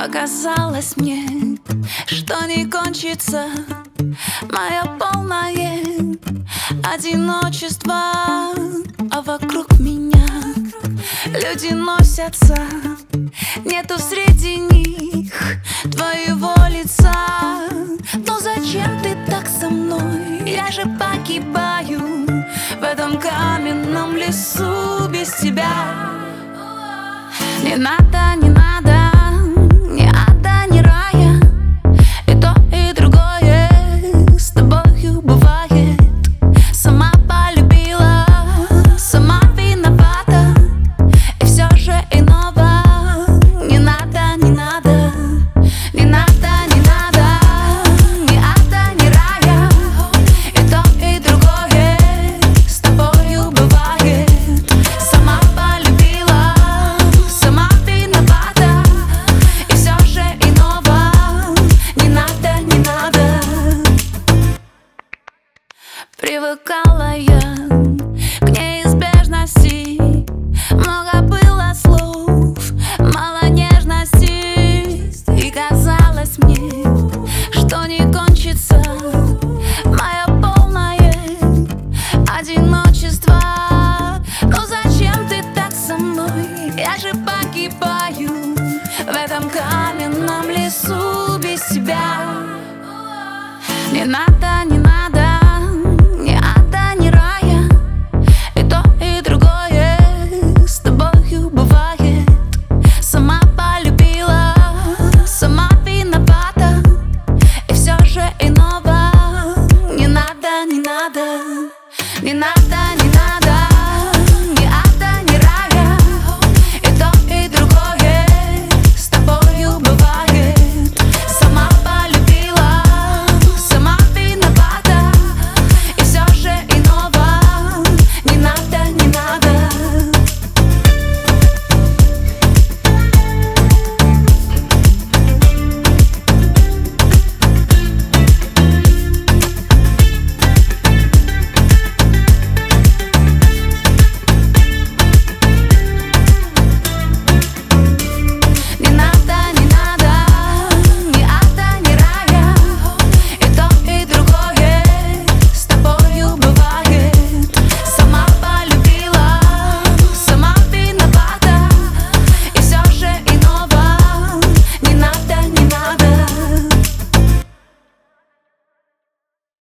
Показалось мне, что не кончится мое полное одиночество, а вокруг меня люди носятся, нету среди них твоего лица. Но зачем ты так со мной? Я же погибаю в этом каменном лесу без тебя. Не надо, не надо, ни ада, ни рая. И то, и другое с тобою бывает. Сама полюбила, сама виновата. И все же иного не надо, не надо. Не надо, не надо, ни ада, ни рая. И то, и другое с тобою бывает. Сама полюбила, сама виновата. И все же иного не надо, не надо. Привыкала я к неизбежности. Много было слов, мало нежности. И казалось мне, что не кончится мое полное одиночество. Но зачем ты так со мной? Я же погибаю в этом каменном лесу без тебя. Не надо, не надо,